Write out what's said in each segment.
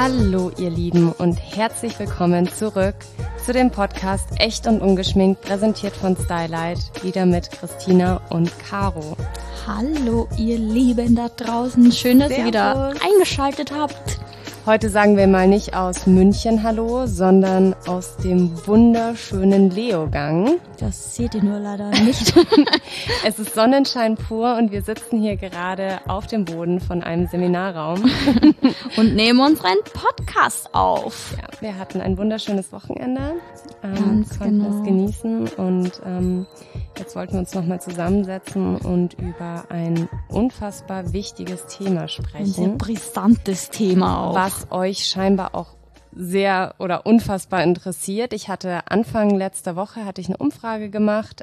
Hallo ihr Lieben und herzlich willkommen zurück zu dem Podcast Echt und Ungeschminkt, präsentiert von Stylight, wieder mit Christina und Caro. Hallo ihr Lieben da draußen, schön, dass ihr wieder eingeschaltet habt. Heute sagen wir mal nicht aus München Hallo, sondern aus dem wunderschönen Leogang. Das seht ihr nur leider nicht. Es ist Sonnenschein pur und wir sitzen hier gerade auf dem Boden von einem Seminarraum. Und nehmen unseren Podcast auf. Ja, wir hatten ein wunderschönes Wochenende, konnten es genießen und jetzt wollten wir uns nochmal zusammensetzen und über ein unfassbar wichtiges Thema sprechen. Ein sehr brisantes Thema auch. Was euch scheinbar auch sehr oder unfassbar interessiert. Ich hatte Anfang letzter Woche eine Umfrage gemacht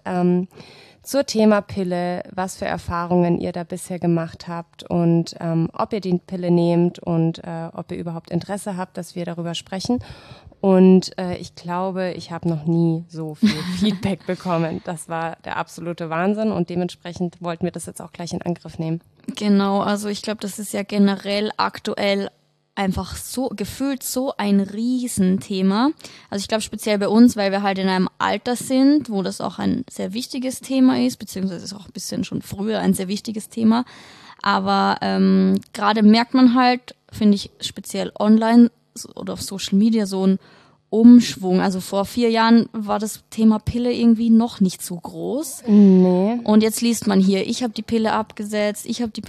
zur Thema Pille, was für Erfahrungen ihr da bisher gemacht habt und ob ihr die Pille nehmt und ob ihr überhaupt Interesse habt, dass wir darüber sprechen. Und ich glaube, ich habe noch nie so viel Feedback bekommen. Das war der absolute Wahnsinn und dementsprechend wollten wir das jetzt auch gleich in Angriff nehmen. Genau, also ich glaube, das ist ja generell aktuell einfach so gefühlt so ein Riesenthema. Also ich glaube speziell bei uns, weil wir halt in einem Alter sind, wo das auch ein sehr wichtiges Thema ist, beziehungsweise ist auch ein bisschen schon früher ein sehr wichtiges Thema. Aber gerade merkt man halt, finde ich speziell online oder auf Social Media so ein Umschwung. Also vor 4 Jahren war das Thema Pille irgendwie noch nicht so groß. Nee. Und jetzt liest man hier, ich habe die Pille abgesetzt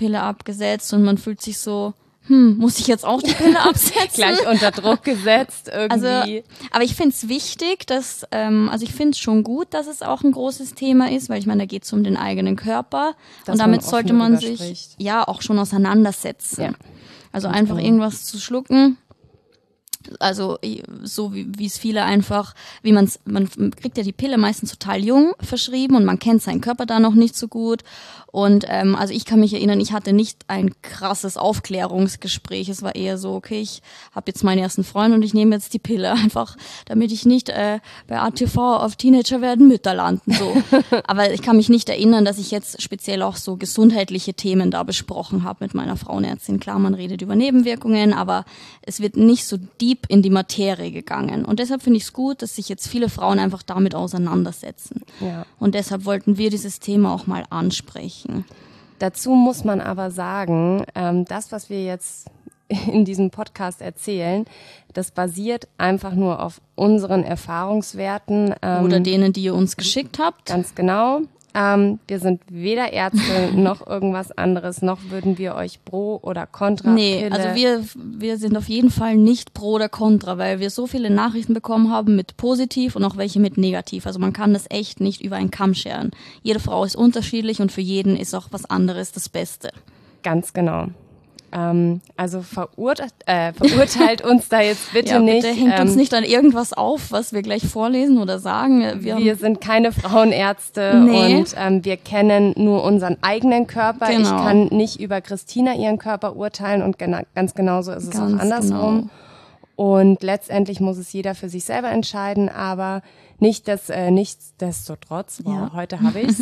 und man fühlt sich so, muss ich jetzt auch die Pille absetzen? Gleich unter Druck gesetzt irgendwie. Also, aber ich finde es wichtig, dass, ich finde es schon gut, dass es auch ein großes Thema ist, weil ich meine, da geht es um den eigenen Körper und damit sollte man sich ja auch schon auseinandersetzen. Ja. Also einfach irgendwas zu schlucken. Also so wie es viele einfach, man kriegt ja die Pille meistens total jung verschrieben und man kennt seinen Körper da noch nicht so gut. Und also ich kann mich erinnern, ich hatte nicht ein krasses Aufklärungsgespräch. Es war eher so, okay, ich habe jetzt meinen ersten Freund und ich nehme jetzt die Pille einfach, damit ich nicht bei ATV auf Teenager werden Mütter landen. So. Aber ich kann mich nicht erinnern, dass ich jetzt speziell auch so gesundheitliche Themen da besprochen habe mit meiner Frauenärztin. Klar, man redet über Nebenwirkungen, aber es wird nicht so deep in die Materie gegangen. Und deshalb finde ich es gut, dass sich jetzt viele Frauen einfach damit auseinandersetzen. Ja. Und deshalb wollten wir dieses Thema auch mal ansprechen. Dazu muss man aber sagen, das, was wir jetzt in diesem Podcast erzählen, das basiert einfach nur auf unseren Erfahrungswerten. Oder denen, die ihr uns geschickt habt. Ganz genau. Wir sind weder Ärzte noch irgendwas anderes, noch würden wir euch pro oder contra Pille. Also wir sind auf jeden Fall nicht pro oder contra, weil wir so viele Nachrichten bekommen haben mit positiv und auch welche mit negativ. Also man kann das echt nicht über einen Kamm scheren. Jede Frau ist unterschiedlich und für jeden ist auch was anderes das Beste. Ganz genau. Also verurteilt uns da jetzt bitte nicht. Bitte hängt uns nicht an irgendwas auf, was wir gleich vorlesen oder sagen. Wir sind keine Frauenärzte und wir kennen nur unseren eigenen Körper. Genau. Ich kann nicht über Christina ihren Körper urteilen und ganz genauso ist es auch andersrum. Genau. Und letztendlich muss es jeder für sich selber entscheiden, aber nichtsdestotrotz, heute habe ich's.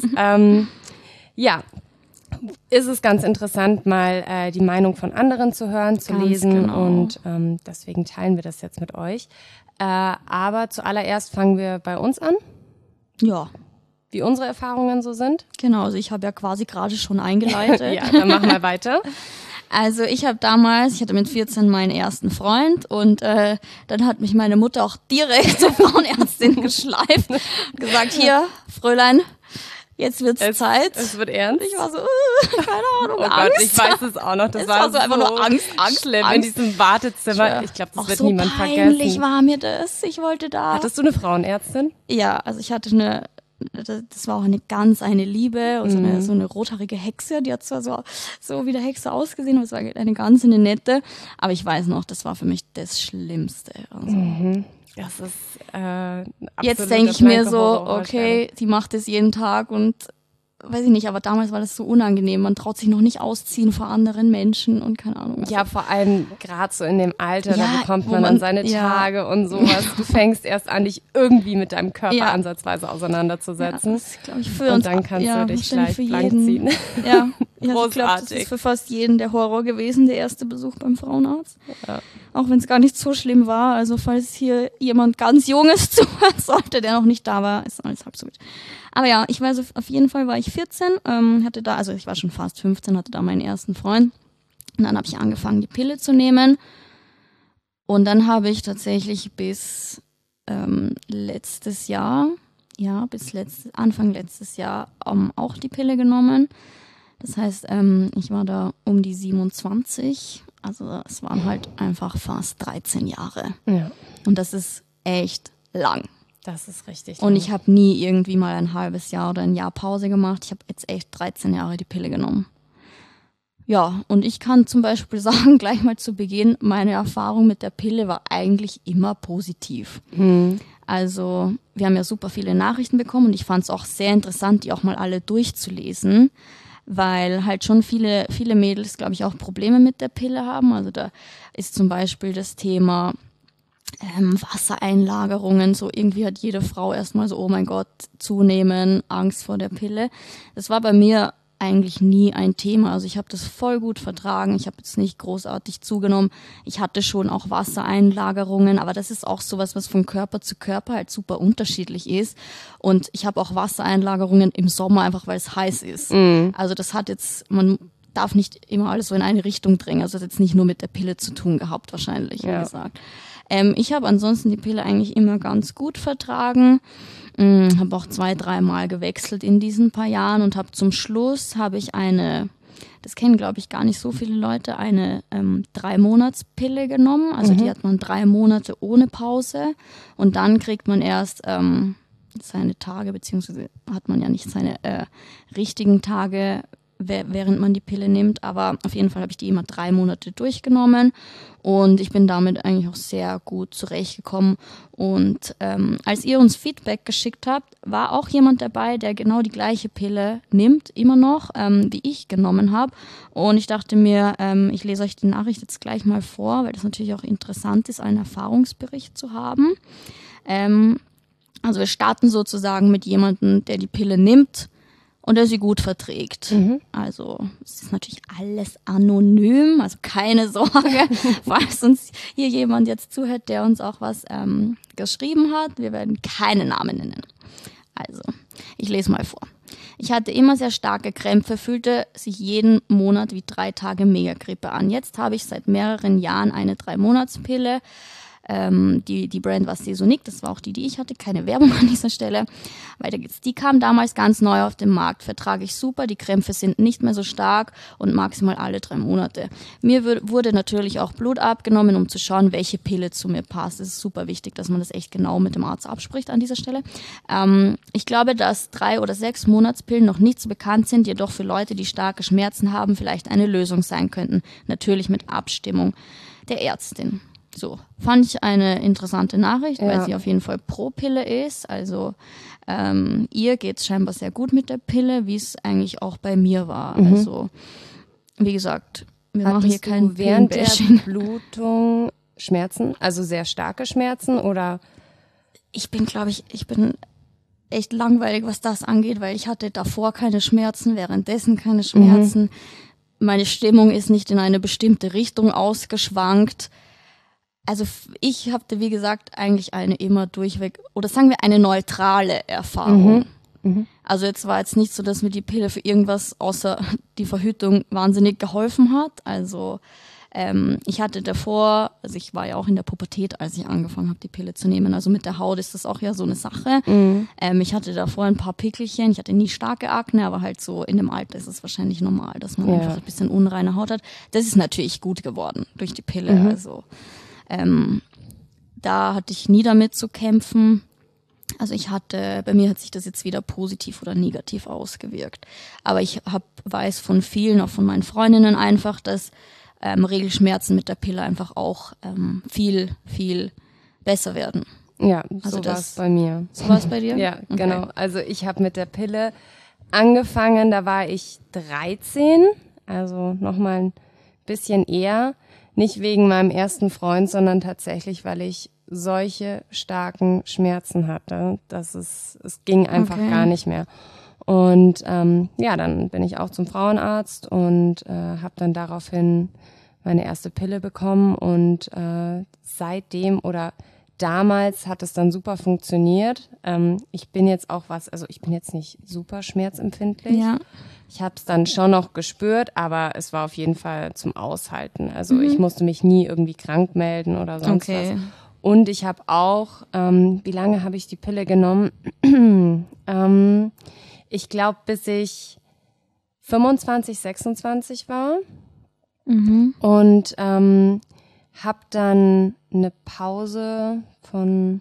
Ist es ganz interessant, mal die Meinung von anderen zu hören, zu lesen und deswegen teilen wir das jetzt mit euch. Aber zuallererst fangen wir bei uns an. Ja. Wie unsere Erfahrungen so sind. Genau, also ich habe ja quasi gerade schon eingeleitet. Ja, dann machen wir weiter. Also ich hatte mit 14 meinen ersten Freund und dann hat mich meine Mutter auch direkt zur Frauenärztin geschleift und gesagt, hier, Fräulein, jetzt wird's Zeit. Es wird ernst. Ich war so, keine Ahnung, oh Angst. Gott, ich weiß es auch noch. Das war so einfach nur Angst schlimm in diesem Wartezimmer. Ich glaube, das wird niemand vergessen. Peinlich war mir das. Ich wollte da. Hattest du eine Frauenärztin? Ja, also ich hatte das war auch eine Liebe, und so eine rothaarige Hexe, die hat zwar so wie der Hexe ausgesehen, aber es war eine ganz nette. Aber ich weiß noch, das war für mich das Schlimmste. Also. Das ist jetzt denke ich mir so, okay, die macht es jeden Tag und weiß ich nicht, aber damals war das so unangenehm. Man traut sich noch nicht ausziehen vor anderen Menschen und keine Ahnung. Also. Ja, vor allem gerade so in dem Alter, da bekommt man dann seine Tage und sowas. Du fängst erst an, dich irgendwie mit deinem Körper ansatzweise auseinanderzusetzen. Ja, das glaube ich für und dann kannst du dich gleich blank ziehen. Ja, Ja, ich glaube, das ist für fast jeden der Horror gewesen, der erste Besuch beim Frauenarzt. Ja. Auch wenn es gar nicht so schlimm war. Also falls hier jemand ganz Junges zuhören sollte, der noch nicht da war, ist alles halb so gut. Aber ja, ich weiß, auf jeden Fall war ich 14, ich war schon fast 15, hatte da meinen ersten Freund. Und dann habe ich angefangen, die Pille zu nehmen. Und dann habe ich tatsächlich bis letztes Jahr, Anfang letztes Jahr auch die Pille genommen. Das heißt, ich war da um die 27, also es waren halt einfach fast 13 Jahre. Ja. Und das ist echt lang. Das ist richtig lang. Und ich habe nie irgendwie mal ein halbes Jahr oder ein Jahr Pause gemacht. Ich habe jetzt echt 13 Jahre die Pille genommen. Ja, und ich kann zum Beispiel sagen, gleich mal zu Beginn, meine Erfahrung mit der Pille war eigentlich immer positiv. Also wir haben ja super viele Nachrichten bekommen und ich fand es auch sehr interessant, die auch mal alle durchzulesen, weil halt schon viele Mädels, glaube ich, auch Probleme mit der Pille haben. Also da ist zum Beispiel das Thema Wassereinlagerungen, so irgendwie hat jede Frau erstmal so, oh mein Gott, zunehmen, Angst vor der Pille. Das war bei mir eigentlich nie ein Thema. Also ich habe das voll gut vertragen. Ich habe jetzt nicht großartig zugenommen. Ich hatte schon auch Wassereinlagerungen, aber das ist auch sowas, was von Körper zu Körper halt super unterschiedlich ist. Und ich habe auch Wassereinlagerungen im Sommer, einfach weil es heiß ist. Also das hat jetzt, man darf nicht immer alles so in eine Richtung drängen. Also das hat jetzt nicht nur mit der Pille zu tun gehabt, wahrscheinlich, wie gesagt. Ich habe ansonsten die Pille eigentlich immer ganz gut vertragen. Habe auch 2-3 Mal gewechselt in diesen paar Jahren und habe zum Schluss das kennen glaube ich gar nicht so viele Leute, eine 3-Monats-Pille genommen. Also die hat man 3 Monate ohne Pause und dann kriegt man erst seine Tage, beziehungsweise hat man ja nicht seine richtigen Tage, während man die Pille nimmt, aber auf jeden Fall habe ich die immer 3 Monate durchgenommen und ich bin damit eigentlich auch sehr gut zurechtgekommen und als ihr uns Feedback geschickt habt, war auch jemand dabei, der genau die gleiche Pille nimmt, immer noch, wie ich genommen habe und ich dachte mir, ich lese euch die Nachricht jetzt gleich mal vor, weil das natürlich auch interessant ist, einen Erfahrungsbericht zu haben. Also wir starten sozusagen mit jemandem, der die Pille nimmt und der sie gut verträgt. Also es ist natürlich alles anonym, also keine Sorge, falls uns hier jemand jetzt zuhört, der uns auch was geschrieben hat. Wir werden keine Namen nennen. Also, ich lese mal vor. Ich hatte immer sehr starke Krämpfe, fühlte sich jeden Monat wie 3 Tage Megagrippe an. Jetzt habe ich seit mehreren Jahren eine 3-Monats-Pille. Die Brand war Sesonic, das war auch die ich hatte, keine Werbung an dieser Stelle. Weiter geht's. Die kam damals ganz neu auf den Markt, vertrage ich super, die Krämpfe sind nicht mehr so stark und maximal alle 3 Monate. Mir wurde natürlich auch Blut abgenommen, um zu schauen, welche Pille zu mir passt. Es ist super wichtig, dass man das echt genau mit dem Arzt abspricht an dieser Stelle. Ich glaube, dass 3 oder 6 Monatspillen noch nicht so bekannt sind, jedoch für Leute, die starke Schmerzen haben, vielleicht eine Lösung sein könnten. Natürlich mit Abstimmung der Ärztin. So, fand ich eine interessante Nachricht, weil sie auf jeden Fall pro Pille ist. Also ihr geht's scheinbar sehr gut mit der Pille, wie es eigentlich auch bei mir war. Also, wie gesagt, wir machen hier kein während der Blutung Schmerzen, also sehr starke Schmerzen oder? Ich bin echt langweilig, was das angeht, weil ich hatte davor keine Schmerzen, währenddessen keine Schmerzen. Meine Stimmung ist nicht in eine bestimmte Richtung ausgeschwankt. Also ich hatte, wie gesagt, eigentlich eine immer durchweg, oder sagen wir eine neutrale Erfahrung. Also jetzt war jetzt nicht so, dass mir die Pille für irgendwas außer die Verhütung wahnsinnig geholfen hat. Also ich hatte davor, also ich war ja auch in der Pubertät, als ich angefangen habe, die Pille zu nehmen. Also mit der Haut ist das auch ja so eine Sache. Ich hatte davor ein paar Pickelchen, ich hatte nie starke Akne, aber halt so in dem Alter ist es wahrscheinlich normal, dass man einfach ein bisschen unreine Haut hat. Das ist natürlich gut geworden durch die Pille, also da hatte ich nie damit zu kämpfen. Also bei mir hat sich das jetzt weder positiv oder negativ ausgewirkt. Aber ich weiß von vielen, auch von meinen Freundinnen einfach, dass Regelschmerzen mit der Pille einfach auch viel, viel besser werden. Ja, also so war es bei mir. So war es bei dir? Ja, okay. Genau. Also ich habe mit der Pille angefangen, da war ich 13, also nochmal ein bisschen eher. Nicht wegen meinem ersten Freund, sondern tatsächlich, weil ich solche starken Schmerzen hatte. Es ging einfach gar nicht mehr. Und ja, dann bin ich auch zum Frauenarzt und habe dann daraufhin meine erste Pille bekommen und seitdem oder damals hat es dann super funktioniert. Ich bin jetzt auch ich bin jetzt nicht super schmerzempfindlich. Ja. Ich habe es dann schon noch gespürt, aber es war auf jeden Fall zum Aushalten. Also ich musste mich nie irgendwie krank melden oder sonst was. Und ich habe auch, wie lange habe ich die Pille genommen? Ich glaube, bis ich 25, 26 war. Und habe dann eine Pause von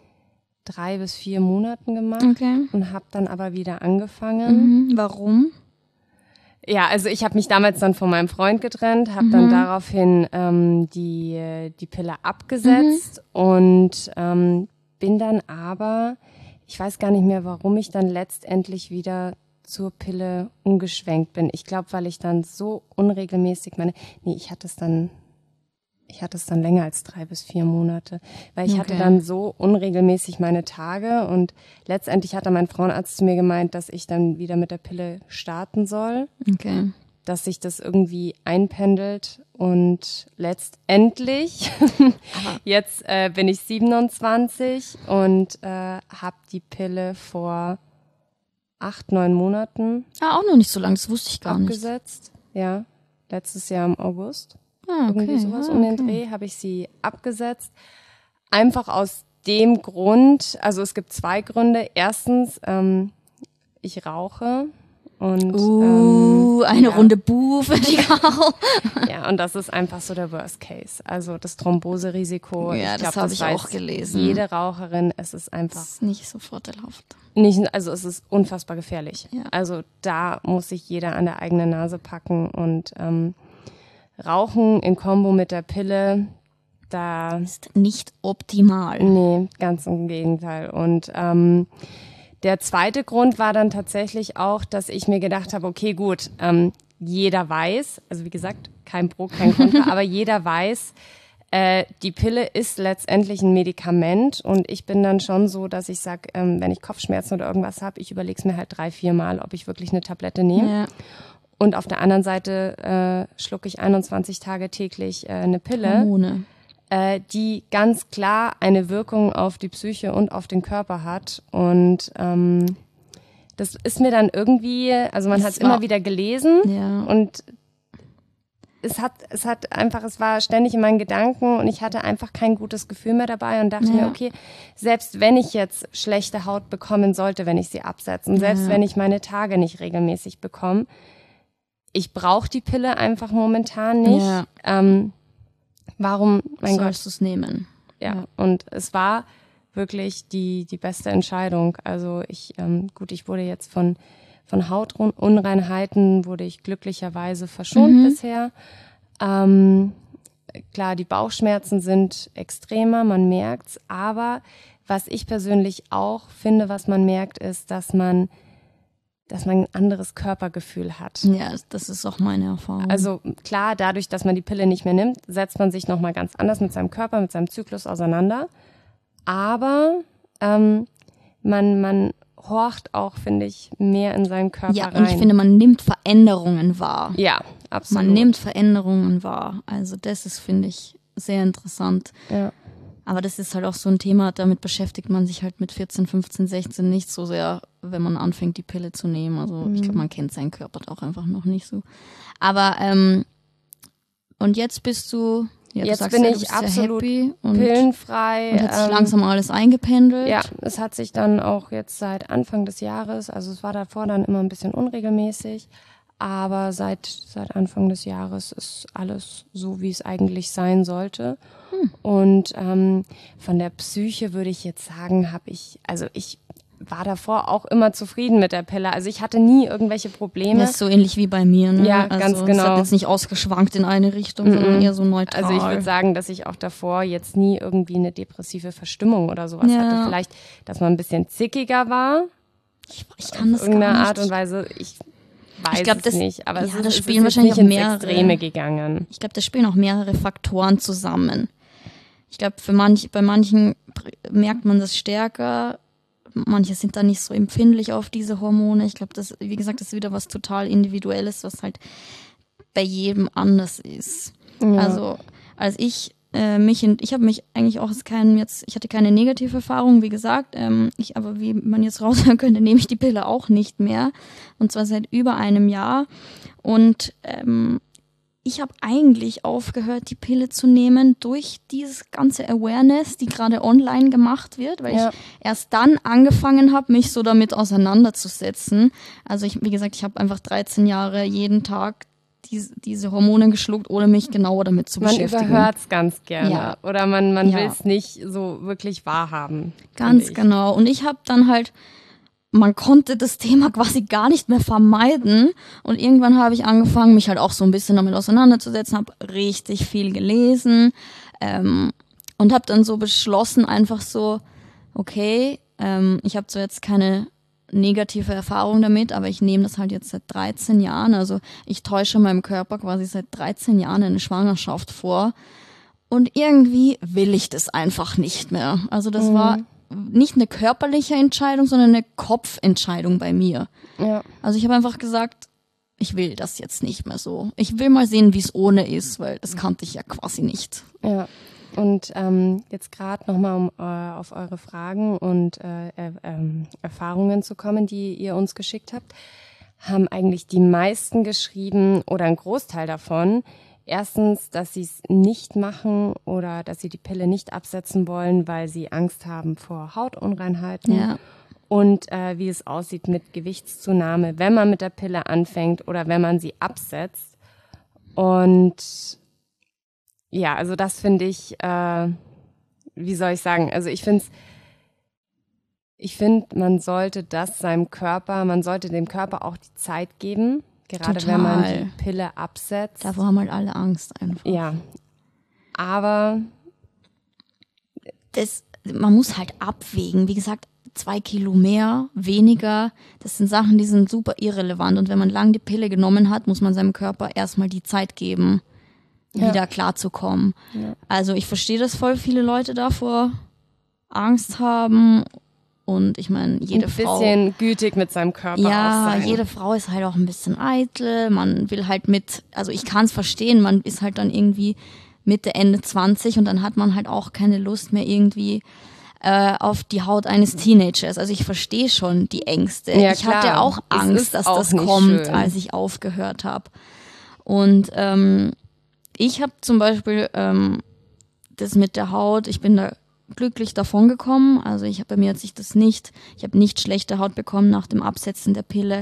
3 bis 4 Monaten gemacht und habe dann aber wieder angefangen. Warum? Ja, also ich habe mich damals dann von meinem Freund getrennt, habe dann daraufhin die Pille abgesetzt und bin dann aber, ich weiß gar nicht mehr, warum ich dann letztendlich wieder zur Pille umgeschwenkt bin. Ich glaube, weil ich dann so unregelmäßig ich hatte es dann länger als 3 bis 4 Monate, weil ich hatte dann so unregelmäßig meine Tage und letztendlich hat dann mein Frauenarzt zu mir gemeint, dass ich dann wieder mit der Pille starten soll, dass sich das irgendwie einpendelt und letztendlich, jetzt bin ich 27 und habe die Pille vor 8, 9 Monaten. Auch noch nicht so lang, das wusste ich gar abgesetzt. Ja, letztes Jahr im August. Irgendwie sowas um den Dreh habe ich sie abgesetzt. Einfach aus dem Grund, also es gibt 2 Gründe. Erstens, ich rauche und eine Runde Buh für die Rauch. Ja, und das ist einfach so der Worst Case. Also das Thromboserisiko. Ja, das habe ich auch gelesen. Jede Raucherin, es ist einfach das ist nicht so vorteilhaft. Also es ist unfassbar gefährlich. Ja. Also da muss sich jeder an der eigenen Nase packen und Rauchen in Kombo mit der Pille, da ist nicht optimal. Nee, ganz im Gegenteil. Und der zweite Grund war dann tatsächlich auch, dass ich mir gedacht habe, okay, gut, jeder weiß, also wie gesagt, kein Pro, kein Contra, aber jeder weiß, die Pille ist letztendlich ein Medikament und ich bin dann schon so, dass ich sage, wenn ich Kopfschmerzen oder irgendwas habe, ich überlege es mir halt 3, 4 Mal, ob ich wirklich eine Tablette nehme. Ja. Und auf der anderen Seite schlucke ich 21 Tage täglich eine Pille, Hormone. Die ganz klar eine Wirkung auf die Psyche und auf den Körper hat. Und das ist mir dann irgendwie, also man hat es immer wieder gelesen und es war ständig in meinen Gedanken und ich hatte einfach kein gutes Gefühl mehr dabei und dachte mir, okay, selbst wenn ich jetzt schlechte Haut bekommen sollte, wenn ich sie absetze und selbst wenn ich meine Tage nicht regelmäßig bekomme, ich brauche die Pille einfach momentan nicht. Ja. Warum, sollst du es nehmen? Ja, und es war wirklich die beste Entscheidung. Also ich wurde jetzt von Hautunreinheiten wurde ich glücklicherweise verschont bisher. Klar, die Bauchschmerzen sind extremer, man merkt's. Aber was ich persönlich auch finde, was man merkt, ist, dass man ein anderes Körpergefühl hat. Ja, das ist auch meine Erfahrung. Also klar, dadurch, dass man die Pille nicht mehr nimmt, setzt man sich nochmal ganz anders mit seinem Körper, mit seinem Zyklus auseinander. Aber man horcht auch, finde ich, mehr in seinen Körper rein. Ja, und ich finde, man nimmt Veränderungen wahr. Ja, absolut. Man nimmt Veränderungen wahr. Also das ist, finde ich, sehr interessant. Ja. Aber das ist halt auch so ein Thema, damit beschäftigt man sich halt mit 14, 15, 16 nicht so sehr, wenn man anfängt, die Pille zu nehmen. Also ich glaube, man kennt seinen Körper auch einfach noch nicht so. Aber und jetzt bist du, jetzt bin ich absolut pillenfrei. Und hat sich langsam alles eingependelt. Ja, es hat sich dann auch jetzt seit Anfang des Jahres, also es war davor dann immer ein bisschen unregelmäßig, aber seit Anfang des Jahres ist alles so, wie es eigentlich sein sollte. Und von der Psyche würde ich jetzt sagen, ich war davor auch immer zufrieden mit der Pille. Also ich hatte nie irgendwelche Probleme. Das ist so ähnlich wie bei mir, ne? Ja, ganz genau. Es hat jetzt nicht ausgeschwankt in eine Richtung, sondern eher so neutral. Also ich würde sagen, dass ich auch davor jetzt nie irgendwie eine depressive Verstimmung oder sowas hatte. Vielleicht, dass man ein bisschen zickiger war. Ich kann das gar nicht. In irgendeiner Art und Weise. Ich weiß es nicht, aber es das ist spielen wahrscheinlich nicht ins mehrere Extreme gegangen. Ich glaube, da spielen auch mehrere Faktoren zusammen. Ich glaube, bei manchen merkt man das stärker. manche sind da nicht so empfindlich auf diese Hormone. Ich glaube, wie gesagt, das ist wieder was total Individuelles, was halt bei jedem anders ist. Ja. Also als ich habe mich eigentlich auch ich hatte keine negative Erfahrung, wie gesagt, aber wie man jetzt raushören könnte, nehme ich die Pille auch nicht mehr. Und zwar seit über einem Jahr. Und ich habe eigentlich aufgehört, die Pille zu nehmen durch dieses ganze Awareness, die gerade online gemacht wird, weil ich erst dann angefangen habe, mich so damit auseinanderzusetzen. Also wie gesagt, ich habe einfach 13 Jahre jeden Tag diese Hormone geschluckt, ohne mich genauer damit zu beschäftigen. Man überhört es ganz gerne oder man will es nicht so wirklich wahrhaben. Ganz genau. Und ich habe dann halt, man konnte das Thema quasi gar nicht mehr vermeiden und irgendwann habe ich angefangen, mich halt auch so ein bisschen damit auseinanderzusetzen, habe richtig viel gelesen und habe dann so beschlossen, einfach so, okay, ich habe zwar jetzt keine negative Erfahrung damit, aber ich nehme das halt jetzt seit 13 Jahren, also ich täusche meinem Körper quasi seit 13 Jahren eine Schwangerschaft vor und irgendwie will ich das einfach nicht mehr. Also das war nicht eine körperliche Entscheidung, sondern eine Kopfentscheidung bei mir. Ja. Also ich habe einfach gesagt, ich will das jetzt nicht mehr so. Ich will mal sehen, wie es ohne ist, weil das kannte ich ja quasi nicht. Ja. Und jetzt gerade nochmal, um auf eure Fragen und Erfahrungen zu kommen, die ihr uns geschickt habt, haben eigentlich die meisten geschrieben oder ein Großteil davon, erstens, dass sie es nicht machen oder dass sie die Pille nicht absetzen wollen, weil sie Angst haben vor Hautunreinheiten. Ja. Und wie es aussieht mit Gewichtszunahme, wenn man mit der Pille anfängt oder wenn man sie absetzt. Und ja, also das finde ich, wie soll ich sagen, also ich finde, man sollte dem Körper auch die Zeit geben, gerade wenn man die Pille absetzt. Davor haben halt alle Angst einfach. Ja, aber man muss halt abwägen, wie gesagt, 2 Kilo mehr, weniger, das sind Sachen, die sind super irrelevant und wenn man lang die Pille genommen hat, muss man seinem Körper erstmal die Zeit geben, wieder klarzukommen. Ja. Also ich verstehe, dass voll viele Leute davor Angst haben und ich meine, jede Frau... Ein bisschen gütig mit seinem Körper auch sein. Ja, jede Frau ist halt auch ein bisschen eitel, man will halt also ich kann es verstehen, man ist halt dann irgendwie Mitte, Ende 20 und dann hat man halt auch keine Lust mehr irgendwie auf die Haut eines Teenagers. Also ich verstehe schon die Ängste. Ja, ich hatte auch Angst, dass das kommt, schön, als ich aufgehört habe. Und ich habe zum Beispiel das mit der Haut, ich bin da glücklich davon gekommen. Also bei mir hat sich das ich habe nicht schlechte Haut bekommen nach dem Absetzen der Pille.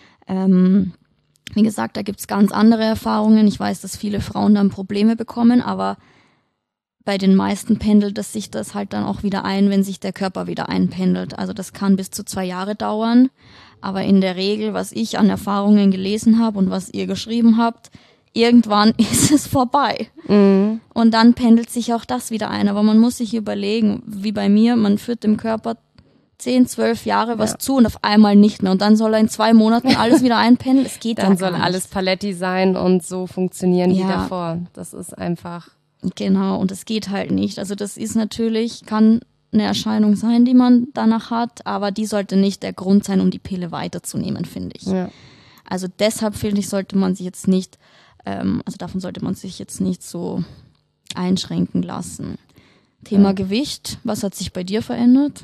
Wie gesagt, da gibt's ganz andere Erfahrungen. Ich weiß, dass viele Frauen dann Probleme bekommen, aber bei den meisten pendelt es sich das halt dann auch wieder ein, wenn sich der Körper wieder einpendelt. Also das kann bis zu 2 Jahre dauern. Aber in der Regel, was ich an Erfahrungen gelesen habe und was ihr geschrieben habt, irgendwann ist es vorbei. Mhm. Und dann pendelt sich auch das wieder ein. Aber man muss sich überlegen, wie bei mir, man führt dem Körper 10, 12 Jahre was zu und auf einmal nicht mehr. Und dann soll er in 2 Monaten alles wieder einpendeln. Es geht dann soll alles Paletti sein und so funktionieren wie davor. Das ist einfach... Genau, und es geht halt nicht. Also das ist natürlich, kann eine Erscheinung sein, die man danach hat, aber die sollte nicht der Grund sein, um die Pille weiterzunehmen, finde ich. Ja. Also deshalb, finde ich, sollte man sich jetzt nicht, davon sollte man sich jetzt nicht so einschränken lassen. Thema Gewicht, was hat sich bei dir verändert?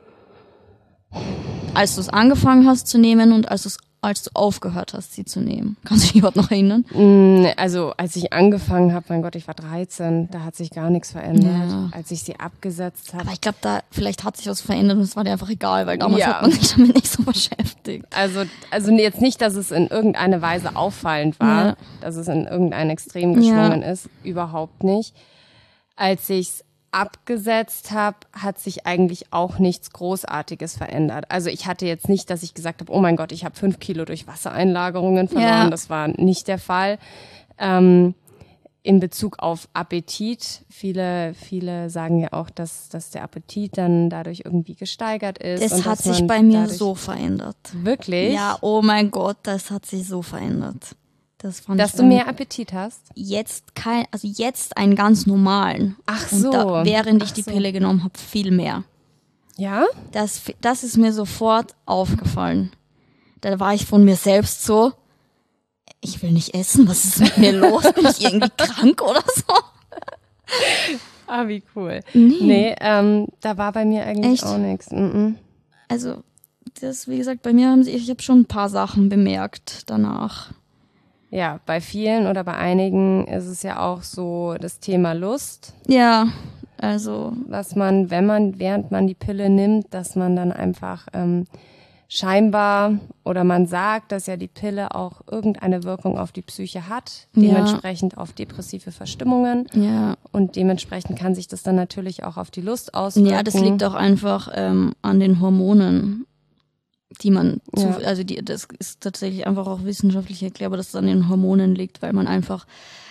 Als du es angefangen hast zu nehmen und als du aufgehört hast, sie zu nehmen. Kannst du dich überhaupt noch erinnern? Also als ich angefangen habe, mein Gott, ich war 13, da hat sich gar nichts verändert. Ja. Als ich sie abgesetzt habe. Aber ich glaube, vielleicht hat sich was verändert und es war dir einfach egal, weil damals hat man sich damit nicht so beschäftigt. Also jetzt nicht, dass es in irgendeiner Weise auffallend war, dass es in irgendein Extrem geschwungen ist, überhaupt nicht. Als ich's abgesetzt habe, hat sich eigentlich auch nichts Großartiges verändert. Also ich hatte jetzt nicht, dass ich gesagt habe, oh mein Gott, ich habe 5 Kilo durch Wassereinlagerungen verloren. Ja. Das war nicht der Fall. In Bezug auf Appetit, viele sagen ja auch, dass der Appetit dann dadurch irgendwie gesteigert ist. Das hat sich bei mir so verändert. Wirklich? Ja, oh mein Gott, das hat sich so verändert. Dass du mehr Appetit hast? Jetzt einen ganz normalen. Ach so. Und während ich die Pille genommen habe, viel mehr. Ja? Das ist mir sofort aufgefallen. Da war ich von mir selbst so, ich will nicht essen, was ist mit mir los? Bin ich irgendwie krank oder so? Ah, wie cool. Nee, da war bei mir eigentlich auch nichts. Also, wie gesagt, bei mir ich habe schon ein paar Sachen bemerkt danach. Ja, bei vielen oder bei einigen ist es ja auch so das Thema Lust. Ja, also. Dass man, während man die Pille nimmt, dass man dann einfach scheinbar oder man sagt, dass ja die Pille auch irgendeine Wirkung auf die Psyche hat, dementsprechend auf depressive Verstimmungen. Ja. Und dementsprechend kann sich das dann natürlich auch auf die Lust auswirken. Ja, das liegt auch einfach an den Hormonen, die man, das ist tatsächlich einfach auch wissenschaftlich erklärbar, dass es an den Hormonen liegt, weil man einfach,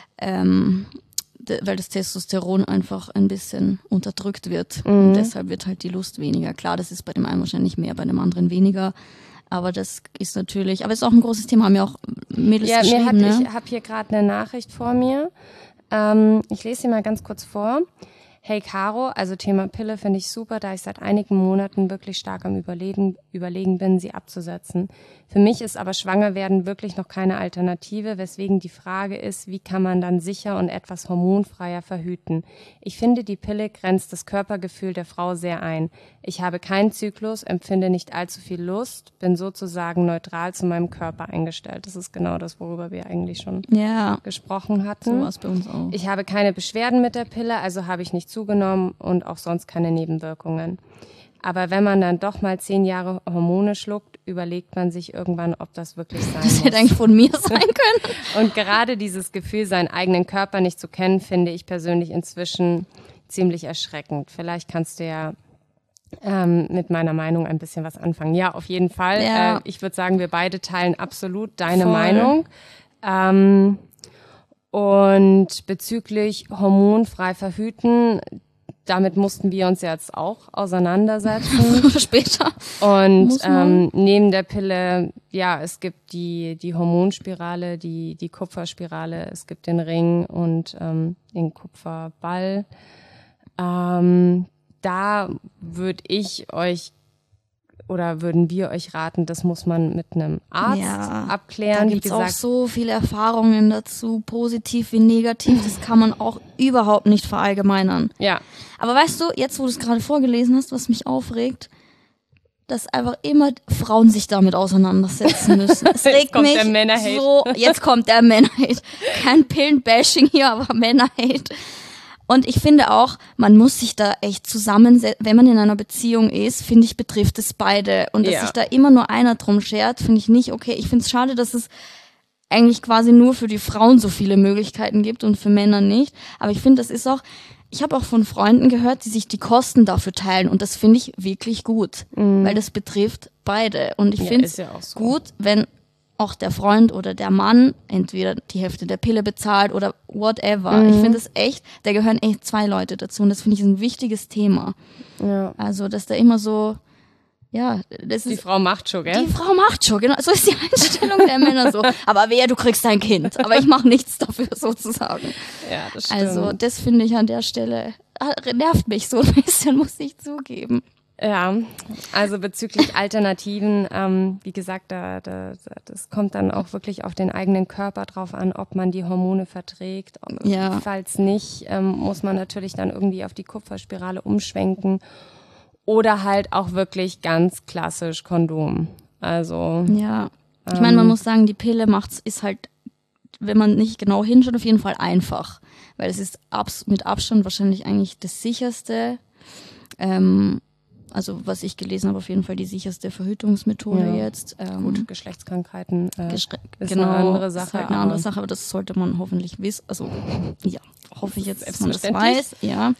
weil das Testosteron einfach ein bisschen unterdrückt wird und deshalb wird halt die Lust weniger. Klar, das ist bei dem einen wahrscheinlich mehr, bei dem anderen weniger, aber das ist natürlich, aber es ist auch ein großes Thema, haben ja auch Mädels geschrieben. Ich habe hier gerade eine Nachricht vor mir, ich lese sie mal ganz kurz vor. Hey Caro, also Thema Pille finde ich super, da ich seit einigen Monaten wirklich stark am Überlegen bin, sie abzusetzen. Für mich ist aber Schwangerwerden wirklich noch keine Alternative, weswegen die Frage ist, wie kann man dann sicher und etwas hormonfreier verhüten? Ich finde, die Pille grenzt das Körpergefühl der Frau sehr ein. Ich habe keinen Zyklus, empfinde nicht allzu viel Lust, bin sozusagen neutral zu meinem Körper eingestellt. Das ist genau das, worüber wir eigentlich schon gesprochen hatten. So war es bei uns auch. Ich habe keine Beschwerden mit der Pille, also habe ich nicht zugenommen und auch sonst keine Nebenwirkungen. Aber wenn man dann doch mal 10 Jahre Hormone schluckt, überlegt man sich irgendwann, ob das wirklich sein muss. Das hätte eigentlich von mir sein können. Und gerade dieses Gefühl, seinen eigenen Körper nicht zu kennen, finde ich persönlich inzwischen ziemlich erschreckend. Vielleicht kannst du ja mit meiner Meinung ein bisschen was anfangen. Ja, auf jeden Fall. Ja. Ich würde sagen, wir beide teilen absolut deine Meinung. Und bezüglich hormonfrei verhüten, damit mussten wir uns jetzt auch auseinandersetzen. Oder später. Und neben der Pille, ja, es gibt die Hormonspirale, die Kupferspirale, es gibt den Ring und den Kupferball. Da würden wir euch raten, das muss man mit einem Arzt abklären. Da gibt es auch so viele Erfahrungen dazu, positiv wie negativ. Das kann man auch überhaupt nicht verallgemeinern. Ja. Aber weißt du, jetzt wo du es gerade vorgelesen hast, was mich aufregt, dass einfach immer Frauen sich damit auseinandersetzen müssen. Es regt mich so. Jetzt kommt der Männerhate. Kein Pillenbashing hier, aber Männerhate. Und ich finde auch, man muss sich da echt zusammensetzen, wenn man in einer Beziehung ist, finde ich, betrifft es beide. Und dass sich da immer nur einer drum schert, finde ich nicht okay. Ich finde es schade, dass es eigentlich quasi nur für die Frauen so viele Möglichkeiten gibt und für Männer nicht. Aber ich finde, das ist auch, ich habe auch von Freunden gehört, die sich die Kosten dafür teilen. Und das finde ich wirklich gut, weil das betrifft beide. Und ich finde es gut, wenn auch der Freund oder der Mann entweder die Hälfte der Pille bezahlt oder whatever. Ich finde es echt, da gehören echt 2 Leute dazu und das finde ich ein wichtiges Thema. Ja. Also, dass da immer so, die Frau macht schon, gell? Die Frau macht schon, genau. So ist die Einstellung der Männer so. Aber wehe, du kriegst dein Kind. Aber ich mache nichts dafür, sozusagen. Ja, das stimmt. Also, das finde ich an der Stelle, nervt mich so ein bisschen, muss ich zugeben. Ja, also bezüglich Alternativen, wie gesagt, das kommt dann auch wirklich auf den eigenen Körper drauf an, ob man die Hormone verträgt. Ja. Falls nicht, muss man natürlich dann irgendwie auf die Kupferspirale umschwenken oder halt auch wirklich ganz klassisch Kondom. Also ja, ich meine, man muss sagen, die Pille ist halt, wenn man nicht genau hinschaut, auf jeden Fall einfach, weil es ist mit Abstand wahrscheinlich eigentlich das sicherste. Also was ich gelesen habe, auf jeden Fall die sicherste Verhütungsmethode jetzt. Gut, Geschlechtskrankheiten ist genau, eine andere Sache. Ist halt eine andere Sache, aber das sollte man hoffentlich wissen. Also ja, hoffe ich jetzt, dass man das weiß. Ja.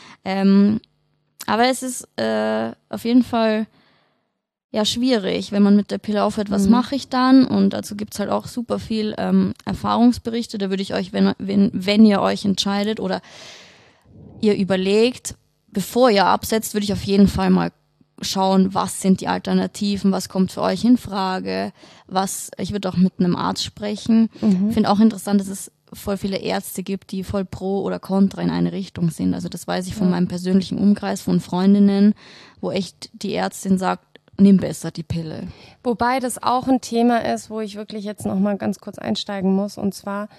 Aber es ist auf jeden Fall schwierig, wenn man mit der Pille aufhört, was mache ich dann? Und dazu gibt's halt auch super viel Erfahrungsberichte. Da würde ich euch, wenn ihr euch entscheidet oder ihr überlegt, bevor ihr absetzt, würde ich auf jeden Fall mal schauen, was sind die Alternativen, was kommt für euch in Frage, ich würde auch mit einem Arzt sprechen. Finde auch interessant, dass es voll viele Ärzte gibt, die voll pro oder contra in eine Richtung sind. Also das weiß ich von meinem persönlichen Umkreis, von Freundinnen, wo echt die Ärztin sagt, nimm besser die Pille. Wobei das auch ein Thema ist, wo ich wirklich jetzt noch mal ganz kurz einsteigen muss. Und zwar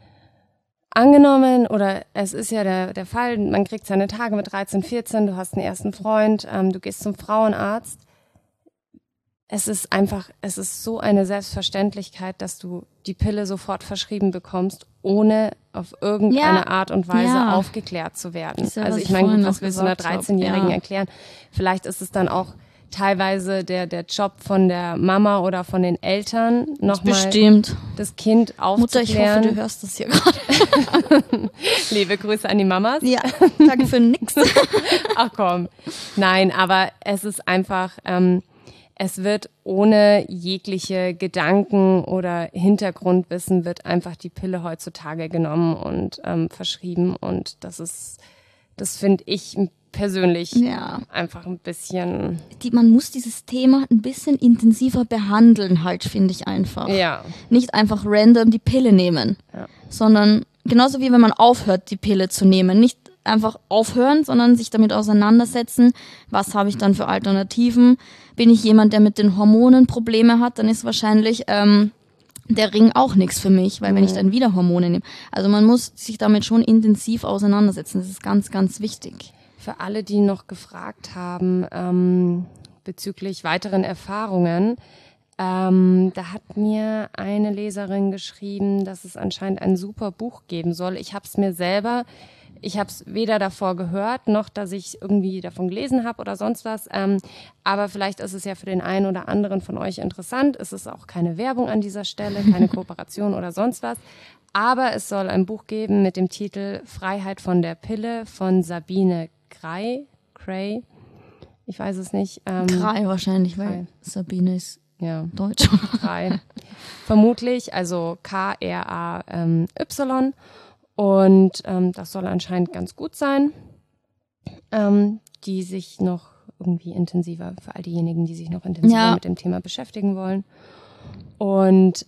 angenommen, oder es ist ja der Fall, man kriegt seine Tage mit 13, 14, du hast einen ersten Freund, du gehst zum Frauenarzt. Es ist so eine Selbstverständlichkeit, dass du die Pille sofort verschrieben bekommst, ohne auf irgendeine Art und Weise aufgeklärt zu werden. Ja, also ich meine, was willst du einer 13-Jährigen erklären? Vielleicht ist es dann auch teilweise der Job von der Mama oder von den Eltern, nochmal das Kind aufzuklären. Mutter, ich hoffe, du hörst das hier gerade. Liebe Grüße an die Mamas. Ja, danke für nix. Ach komm. Nein, aber es ist einfach... es wird ohne jegliche Gedanken oder Hintergrundwissen wird einfach die Pille heutzutage genommen und verschrieben. Und das finde ich persönlich einfach ein bisschen... Man muss dieses Thema ein bisschen intensiver behandeln halt, finde ich einfach. Ja. Nicht einfach random die Pille nehmen, sondern genauso wie wenn man aufhört, die Pille zu nehmen. Nicht einfach aufhören, sondern sich damit auseinandersetzen, was habe ich dann für Alternativen. Bin ich jemand, der mit den Hormonen Probleme hat, dann ist wahrscheinlich der Ring auch nichts für mich, weil wenn ich dann wieder Hormone nehme. Also man muss sich damit schon intensiv auseinandersetzen. Das ist ganz, ganz wichtig. Für alle, die noch gefragt haben bezüglich weiteren Erfahrungen, da hat mir eine Leserin geschrieben, dass es anscheinend ein super Buch geben soll. Ich habe es weder davor gehört, noch dass ich irgendwie davon gelesen habe oder sonst was. Aber vielleicht ist es ja für den einen oder anderen von euch interessant. Es ist auch keine Werbung an dieser Stelle, keine Kooperation oder sonst was. Aber es soll ein Buch geben mit dem Titel Freiheit von der Pille von Sabine Krey. Ich weiß es nicht. Krey wahrscheinlich, weil Sabine ist Deutsch. Krey. Vermutlich, also Kray. Und das soll anscheinend ganz gut sein, die sich noch irgendwie intensiver, für all diejenigen, die sich noch intensiver mit dem Thema beschäftigen wollen. Und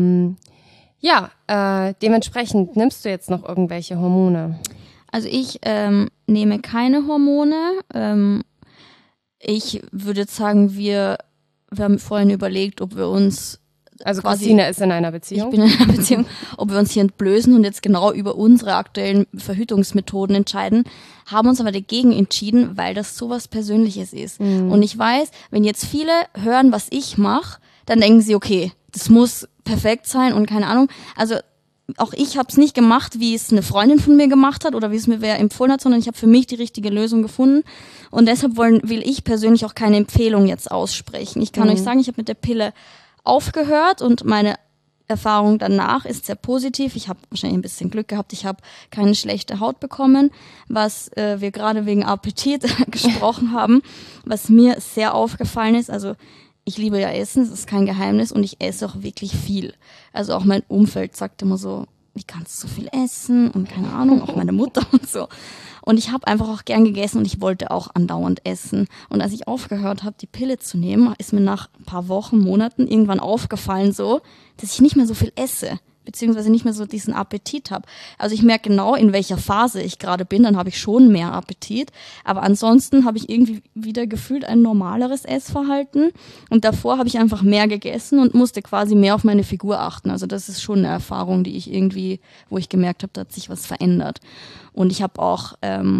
dementsprechend nimmst du jetzt noch irgendwelche Hormone? Also ich nehme keine Hormone. Ich würde jetzt sagen, wir haben vorhin überlegt, ob wir uns... Also Christine ist in einer Beziehung. Ich bin in einer Beziehung. Ob wir uns hier entblößen und jetzt genau über unsere aktuellen Verhütungsmethoden entscheiden, haben uns aber dagegen entschieden, weil das sowas Persönliches ist. Und ich weiß, wenn jetzt viele hören, was ich mache, dann denken sie, okay, das muss perfekt sein und keine Ahnung. Also auch ich habe es nicht gemacht, wie es eine Freundin von mir gemacht hat oder wie es mir wer empfohlen hat, sondern ich habe für mich die richtige Lösung gefunden. Und deshalb will ich persönlich auch keine Empfehlung jetzt aussprechen. Ich kann euch sagen, ich habe mit der Pille aufgehört und meine Erfahrung danach ist sehr positiv. Ich habe wahrscheinlich ein bisschen Glück gehabt. Ich habe keine schlechte Haut bekommen, was wir gerade wegen Appetit gesprochen haben, was mir sehr aufgefallen ist. Also ich liebe ja Essen, das ist kein Geheimnis und ich esse auch wirklich viel. Also auch mein Umfeld sagt immer so, wie kannst du so viel essen und keine Ahnung, auch meine Mutter und so. Und ich habe einfach auch gern gegessen und ich wollte auch andauernd essen. Und als ich aufgehört habe, die Pille zu nehmen, ist mir nach ein paar Wochen, Monaten irgendwann aufgefallen so, dass ich nicht mehr so viel esse, beziehungsweise nicht mehr so diesen Appetit habe. Also ich merke genau, in welcher Phase ich gerade bin, dann habe ich schon mehr Appetit. Aber ansonsten habe ich irgendwie wieder gefühlt ein normaleres Essverhalten. Und davor habe ich einfach mehr gegessen und musste quasi mehr auf meine Figur achten. Also das ist schon eine Erfahrung, die ich irgendwie, wo ich gemerkt habe, da hat sich was verändert. Und ich habe auch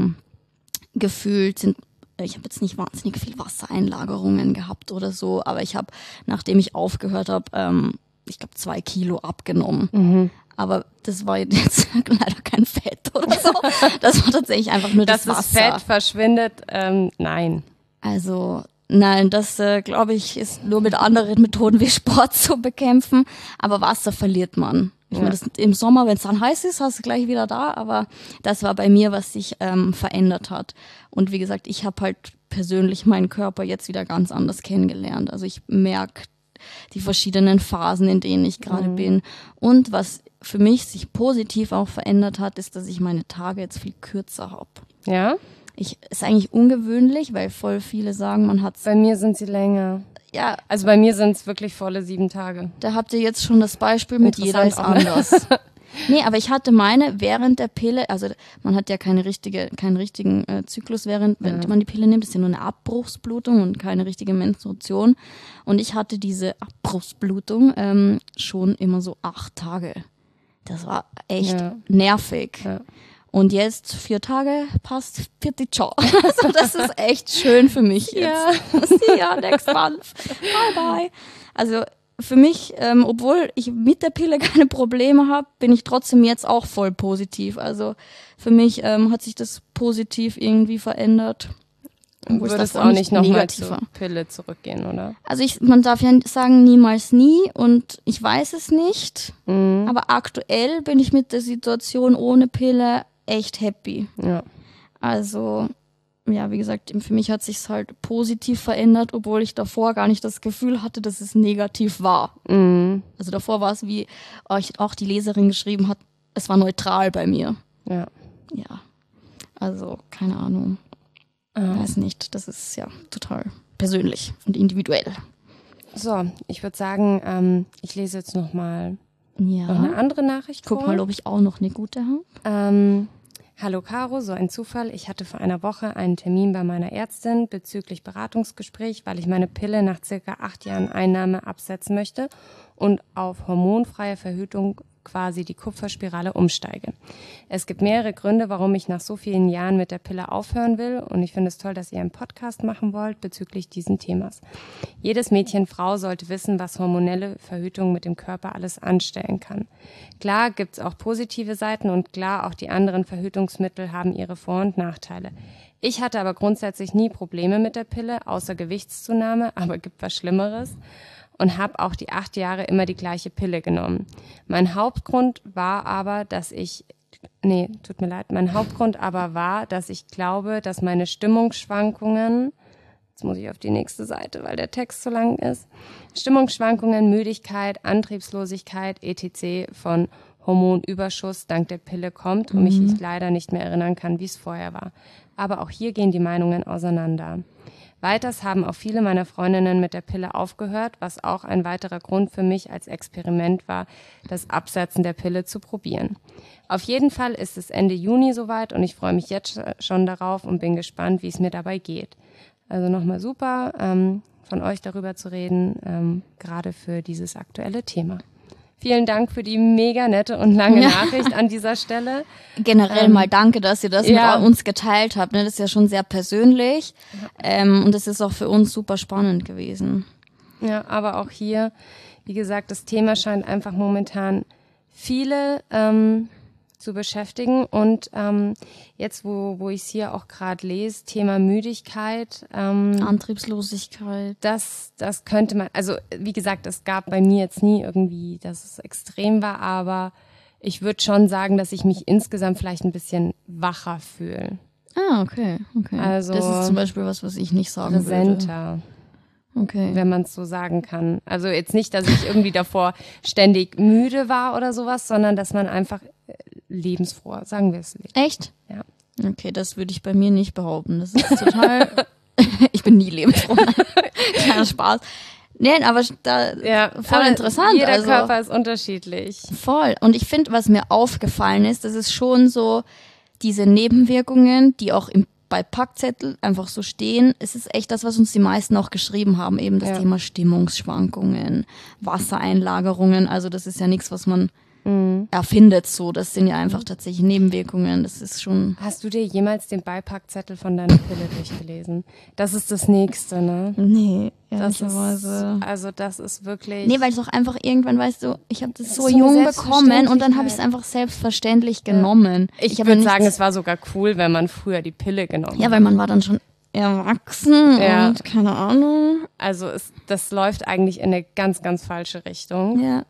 gefühlt, ich habe jetzt nicht wahnsinnig viel Wassereinlagerungen gehabt oder so, aber ich habe, nachdem ich aufgehört habe, ich glaube 2 Kilo abgenommen. Aber das war jetzt leider kein Fett oder so. Das war tatsächlich einfach nur das Wasser. Dass das Fett verschwindet, nein. Also nein, das glaube ich ist nur mit anderen Methoden wie Sport zu bekämpfen. Aber Wasser verliert man. Ich meine, das im Sommer, wenn es dann heiß ist, hast du gleich wieder da. Aber das war bei mir, was sich verändert hat. Und wie gesagt, ich habe halt persönlich meinen Körper jetzt wieder ganz anders kennengelernt. Also ich merke die verschiedenen Phasen, in denen ich gerade bin. Und was für mich sich positiv auch verändert hat, ist, dass ich meine Tage jetzt viel kürzer habe. Ja? Ist eigentlich ungewöhnlich, weil voll viele sagen, man hat's. Bei mir sind sie länger. Ja. Also bei mir sind es wirklich volle 7 Tage. Da habt ihr jetzt schon das Beispiel mit jeder ist anders. Nee, aber ich hatte meine während der Pille, also man hat ja keinen richtigen Zyklus während man die Pille nimmt, das ist ja nur eine Abbruchsblutung und keine richtige Menstruation. Und ich hatte diese Abbruchsblutung schon immer so 8 Tage. Das war echt nervig. Ja. Und jetzt 4 Tage passt, vierte Ciao. Also das ist echt schön für mich jetzt. See ya next month. Bye bye. Also für mich, obwohl ich mit der Pille keine Probleme habe, bin ich trotzdem jetzt auch voll positiv. Also für mich hat sich das positiv irgendwie verändert. Du würdest auch nicht nochmal zur Pille zurückgehen, oder? Also man darf ja sagen, niemals nie und ich weiß es nicht. Aber aktuell bin ich mit der Situation ohne Pille echt happy. Ja. Also, ja, wie gesagt, für mich hat sich's halt positiv verändert, obwohl ich davor gar nicht das Gefühl hatte, dass es negativ war. Also davor war es, wie euch auch die Leserin geschrieben hat, es war neutral bei mir. Ja. Ja. Also, keine Ahnung. Weiß nicht, das ist ja total persönlich und individuell. So, ich würde sagen, ich lese jetzt noch eine andere Nachricht vor. Guck mal, ob ich auch noch eine gute habe. Hallo Caro, so ein Zufall. Ich hatte vor einer Woche einen Termin bei meiner Ärztin bezüglich Beratungsgespräch, weil ich meine Pille nach circa 8 Jahren Einnahme absetzen möchte und auf hormonfreie Verhütung quasi die Kupferspirale umsteige. Es gibt mehrere Gründe, warum ich nach so vielen Jahren mit der Pille aufhören will und ich finde es toll, dass ihr einen Podcast machen wollt bezüglich diesen Themas. Jedes Mädchen, Frau sollte wissen, was hormonelle Verhütung mit dem Körper alles anstellen kann. Klar gibt es auch positive Seiten und klar, auch die anderen Verhütungsmittel haben ihre Vor- und Nachteile. Ich hatte aber grundsätzlich nie Probleme mit der Pille, außer Gewichtszunahme, aber gibt was Schlimmeres. Und habe auch die 8 Jahre immer die gleiche Pille genommen. Mein Hauptgrund aber war, dass ich glaube, dass meine Stimmungsschwankungen, jetzt muss ich auf die nächste Seite, weil der Text so lang ist, Stimmungsschwankungen, Müdigkeit, Antriebslosigkeit, etc. von Hormonüberschuss dank der Pille kommt und mich ich leider nicht mehr erinnern kann, wie es vorher war. Aber auch hier gehen die Meinungen auseinander. Weiters haben auch viele meiner Freundinnen mit der Pille aufgehört, was auch ein weiterer Grund für mich als Experiment war, das Absetzen der Pille zu probieren. Auf jeden Fall ist es Ende Juni soweit und ich freue mich jetzt schon darauf und bin gespannt, wie es mir dabei geht. Also nochmal super, von euch darüber zu reden, gerade für dieses aktuelle Thema. Vielen Dank für die mega nette und lange Nachricht an dieser Stelle. Generell mal danke, dass ihr das mit uns geteilt habt. Das ist ja schon sehr persönlich und das ist auch für uns super spannend gewesen. Ja, aber auch hier, wie gesagt, das Thema scheint einfach momentan viele zu beschäftigen und jetzt, wo ich es hier auch gerade lese, Thema Müdigkeit. Antriebslosigkeit. Das könnte man, also wie gesagt, es gab bei mir jetzt nie irgendwie, dass es extrem war, aber ich würde schon sagen, dass ich mich insgesamt vielleicht ein bisschen wacher fühle. Ah, okay. Also, das ist zum Beispiel was ich nicht sagen präsenter. Würde. Okay. Wenn man es so sagen kann. Also jetzt nicht, dass ich irgendwie davor ständig müde war oder sowas, sondern dass man einfach lebensfroh, sagen wir es. Echt? Ja. Okay, das würde ich bei mir nicht behaupten. Das ist total, ich bin nie lebensfroh. Kleiner Spaß. Nee, aber voll interessant. Jeder Körper ist unterschiedlich. Voll. Und ich finde, was mir aufgefallen ist, das ist schon so diese Nebenwirkungen, die auch bei Packzettel einfach so stehen. Es ist echt das, was uns die meisten auch geschrieben haben, eben das Thema Stimmungsschwankungen, Wassereinlagerungen. Also das ist ja nichts, was man erfindet so. Das sind ja einfach tatsächlich Nebenwirkungen. Das ist schon... Hast du dir jemals den Beipackzettel von deiner Pille durchgelesen? Das ist das Nächste, ne? Nee, ehrlicherweise. Das ist wirklich... Nee, weil es auch einfach irgendwann, weißt du, ich habe das so jung bekommen und dann habe ich es einfach selbstverständlich genommen. Ich würde sagen, es war sogar cool, wenn man früher die Pille genommen hat. Ja, weil man war dann schon erwachsen und keine Ahnung. Also das läuft eigentlich in eine ganz, ganz falsche Richtung. Ja.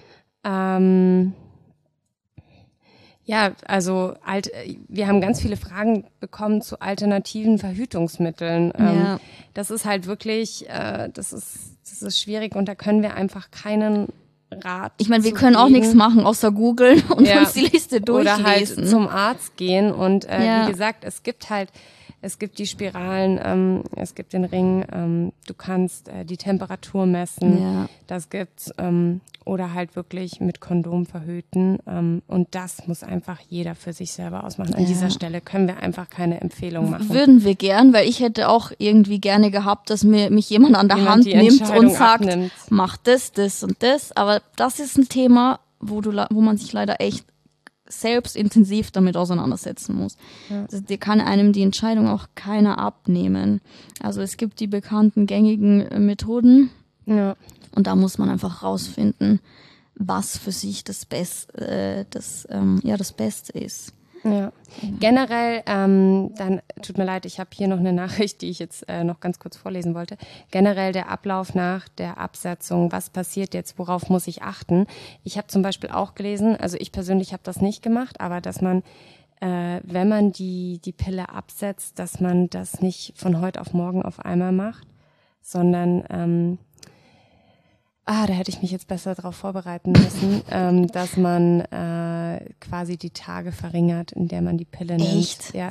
Wir haben ganz viele Fragen bekommen zu alternativen Verhütungsmitteln. Das ist halt wirklich, das ist schwierig und da können wir einfach keinen Rat. Ich meine, wir können auch nichts machen, außer googeln und uns die Liste durchlesen. Oder halt zum Arzt gehen und wie gesagt, es gibt halt Es gibt die Spiralen, es gibt den Ring, du kannst die Temperatur messen, das gibt's, oder halt wirklich mit Kondom verhüten. Und das muss einfach jeder für sich selber ausmachen. An dieser Stelle können wir einfach keine Empfehlung machen. Würden wir gern, weil ich hätte auch irgendwie gerne gehabt, dass mich jemand an der Hand nimmt und sagt, mach das und das. Aber das ist ein Thema, wo man sich leider echt selbst intensiv damit auseinandersetzen muss. Ja. Also dir kann einem die Entscheidung auch keiner abnehmen. Also es gibt die bekannten gängigen Methoden. Ja. Und da muss man einfach rausfinden, was für sich das Beste ist. Ja. Generell, dann tut mir leid, ich habe hier noch eine Nachricht, die ich jetzt noch ganz kurz vorlesen wollte. Generell der Ablauf nach der Absetzung, was passiert jetzt, worauf muss ich achten? Ich habe zum Beispiel auch gelesen, also ich persönlich habe das nicht gemacht, aber dass man, wenn man die Pille absetzt, dass man das nicht von heute auf morgen auf einmal macht, sondern da hätte ich mich jetzt besser darauf vorbereiten müssen, dass man quasi die Tage verringert, in der man die Pille nimmt. Echt? Ja,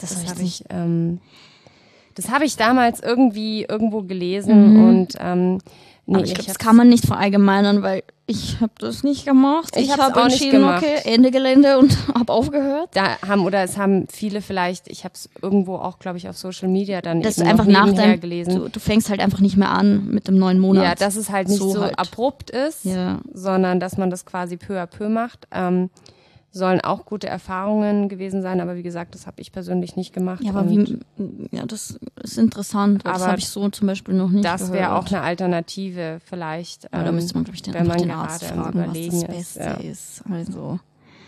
das habe ich damals irgendwo gelesen und aber ich glaube, das kann man nicht verallgemeinern, weil ich habe das nicht gemacht. Ich habe entschieden, okay, Ende Gelände und habe aufgehört. Es haben viele vielleicht, ich habe es irgendwo auch, glaube ich, auf Social Media dann das eben einfach noch nebenher gelesen. Du fängst halt einfach nicht mehr an mit dem 9 Monat. Ja, dass es halt nicht so abrupt ist, sondern dass man das quasi peu à peu macht. Sollen auch gute Erfahrungen gewesen sein, aber wie gesagt, das habe ich persönlich nicht gemacht. Ja, aber das ist interessant, weil das habe ich so zum Beispiel noch nicht gehört. Das wäre auch eine Alternative vielleicht, da müsste man, glaube ich, den Arzt fragen, was das Beste ist. Also,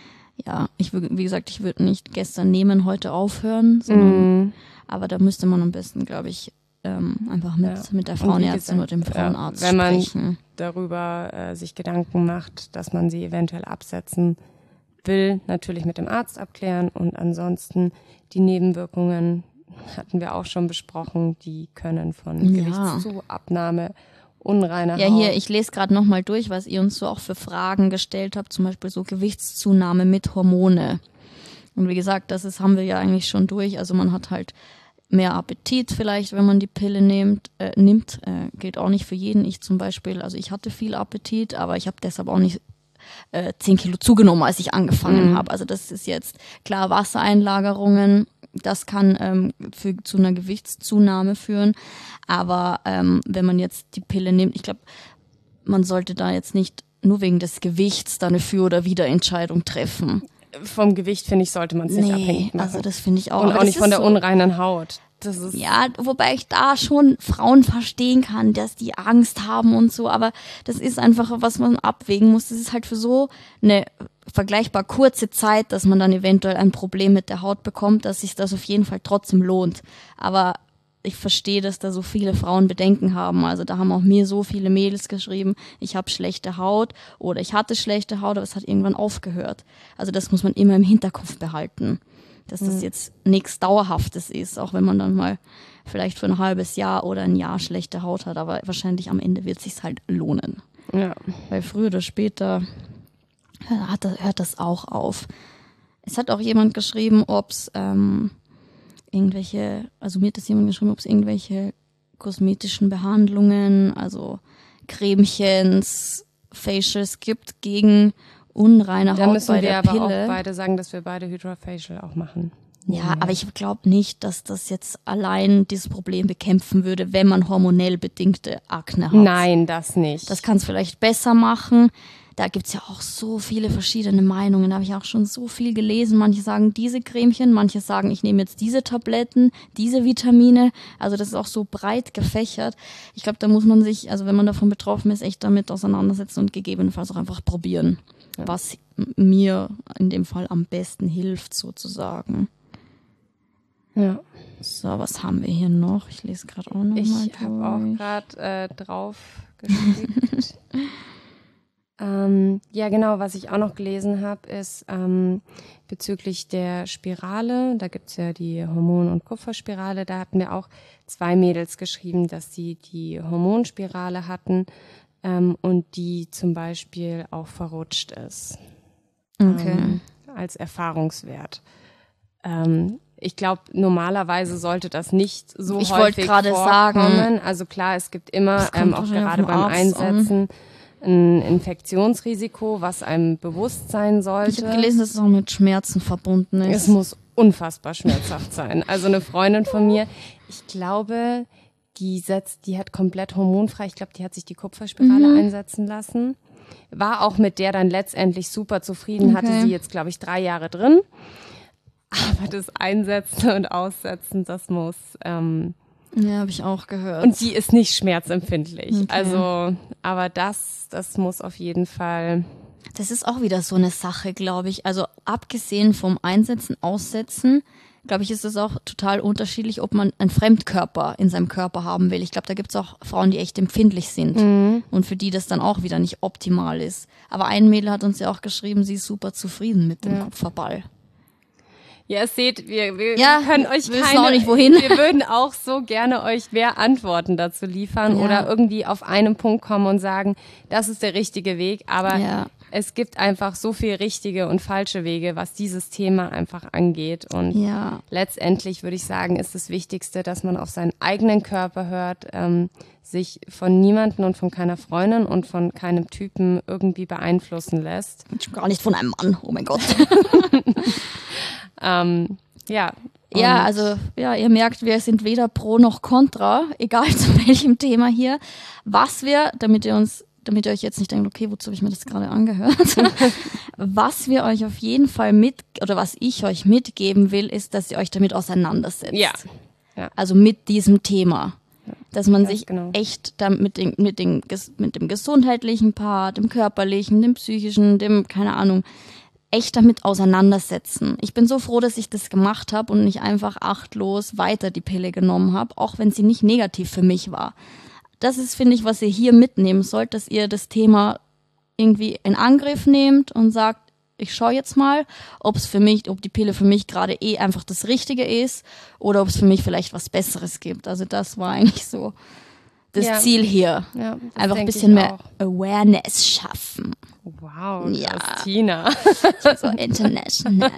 wie gesagt, ich würde nicht gestern nehmen, heute aufhören, sondern, aber da müsste man am besten, glaube ich, einfach mit der Frauenärztin oder dem Frauenarzt wenn man sprechen. Darüber sich Gedanken macht, dass man sie eventuell absetzen will, natürlich mit dem Arzt abklären und ansonsten die Nebenwirkungen hatten wir auch schon besprochen, die können von Gewichtszuabnahme, unreiner Haut. Ja, hier, ich lese gerade nochmal durch, was ihr uns so auch für Fragen gestellt habt, zum Beispiel so Gewichtszunahme mit Hormone. Und wie gesagt, haben wir ja eigentlich schon durch, also man hat halt mehr Appetit vielleicht, wenn man die Pille nimmt, gilt auch nicht für jeden. Ich zum Beispiel, also ich hatte viel Appetit, aber ich habe deshalb auch nicht 10 Kilo zugenommen, als ich angefangen habe. Also das ist jetzt klar, Wassereinlagerungen, das kann zu einer Gewichtszunahme führen. Aber wenn man jetzt die Pille nimmt, ich glaube, man sollte da jetzt nicht nur wegen des Gewichts da eine Für- oder Wiederentscheidung treffen. Vom Gewicht, finde ich, sollte man es nicht abhängig machen. Also das finde ich auch. Und auch nicht von der unreinen Haut. Das ist wobei ich da schon Frauen verstehen kann, dass die Angst haben und so, aber das ist einfach, was man abwägen muss. Das ist halt für so eine vergleichbar kurze Zeit, dass man dann eventuell ein Problem mit der Haut bekommt, dass sich das auf jeden Fall trotzdem lohnt. Aber ich verstehe, dass da so viele Frauen Bedenken haben. Also da haben auch mir so viele Mädels geschrieben, ich habe schlechte Haut oder ich hatte schlechte Haut, aber es hat irgendwann aufgehört. Also das muss man immer im Hinterkopf behalten, dass das jetzt nichts Dauerhaftes ist, auch wenn man dann mal vielleicht für ein halbes Jahr oder ein Jahr schlechte Haut hat, aber wahrscheinlich am Ende wird es sich halt lohnen. Ja. Weil früher oder später hört das auch auf. Es hat auch jemand geschrieben, ob es irgendwelche kosmetischen Behandlungen, also Cremchens, Facials gibt gegen unreine Haut bei der Pille. Da müssen wir aber auch beide sagen, dass wir beide Hydrofacial auch machen. Ja, aber ich glaube nicht, dass das jetzt allein dieses Problem bekämpfen würde, wenn man hormonell bedingte Akne hat. Nein, das nicht. Das kann es vielleicht besser machen. Da gibt's ja auch so viele verschiedene Meinungen. Da habe ich auch schon so viel gelesen. Manche sagen diese Cremchen, manche sagen, ich nehme jetzt diese Tabletten, diese Vitamine. Also das ist auch so breit gefächert. Ich glaube, da muss man sich, also wenn man davon betroffen ist, echt damit auseinandersetzen und gegebenenfalls auch einfach probieren, was mir in dem Fall am besten hilft sozusagen. Ja. So, was haben wir hier noch? Ich lese gerade auch noch mal durch. Ich habe auch gerade drauf geklickt. Ja, genau, was ich auch noch gelesen habe, ist bezüglich der Spirale. Da gibt's ja die Hormon- und Kupferspirale. Da hatten wir auch 2 Mädels geschrieben, dass sie die Hormonspirale hatten und die zum Beispiel auch verrutscht ist. Okay. Als Erfahrungswert. ich glaube, normalerweise sollte das nicht so häufig vorkommen. Ich wollte gerade sagen. Also klar, es gibt immer, auch gerade beim Einsetzen, ein Infektionsrisiko, was einem bewusst sein sollte. Ich habe gelesen, dass es auch mit Schmerzen verbunden ist. Es muss unfassbar schmerzhaft sein. Also eine Freundin von mir, ich glaube, die hat komplett hormonfrei, ich glaube, die hat sich die Kupferspirale einsetzen lassen. War auch mit der dann letztendlich super zufrieden, hatte sie jetzt, glaube ich, 3 Jahre drin. Aber das Einsetzen und Aussetzen, das muss... ja, habe ich auch gehört. Und die ist nicht schmerzempfindlich. Okay. Also, aber das muss auf jeden Fall... Das ist auch wieder so eine Sache, glaube ich. Also abgesehen vom Einsetzen, Aussetzen, glaube ich, ist es auch total unterschiedlich, ob man einen Fremdkörper in seinem Körper haben will. Ich glaube, da gibt es auch Frauen, die echt empfindlich sind und für die das dann auch wieder nicht optimal ist. Aber ein Mädel hat uns ja auch geschrieben, sie ist super zufrieden mit dem Kupferball. Ja, seht, wir können euch auch nicht wohin. Wir würden auch so gerne euch mehr Antworten dazu liefern oder irgendwie auf einen Punkt kommen und sagen, das ist der richtige Weg, aber es gibt einfach so viel richtige und falsche Wege, was dieses Thema einfach angeht und letztendlich würde ich sagen, ist das Wichtigste, dass man auf seinen eigenen Körper hört, sich von niemandem und von keiner Freundin und von keinem Typen irgendwie beeinflussen lässt. Gar nicht von einem Mann, oh mein Gott. Ja, also ihr merkt, wir sind weder pro noch contra, egal zu welchem Thema hier. Was wir, damit ihr euch jetzt nicht denkt, okay, wozu habe ich mir das gerade angehört? Was wir euch auf jeden Fall was ich euch mitgeben will, ist, dass ihr euch damit auseinandersetzt. Ja. Also mit diesem Thema. Dass man sich echt mit dem gesundheitlichen Part, dem körperlichen, dem psychischen, dem, keine Ahnung, echt damit auseinandersetzen. Ich bin so froh, dass ich das gemacht habe und nicht einfach achtlos weiter die Pille genommen habe, auch wenn sie nicht negativ für mich war. Das ist, finde ich, was ihr hier mitnehmen sollt, dass ihr das Thema irgendwie in Angriff nehmt und sagt, ich schaue jetzt mal, ob die Pille für mich gerade einfach das Richtige ist oder ob es für mich vielleicht was Besseres gibt. Also das war eigentlich so das Ziel hier. Ja, einfach ein bisschen mehr Awareness schaffen. Wow, Christina. So international.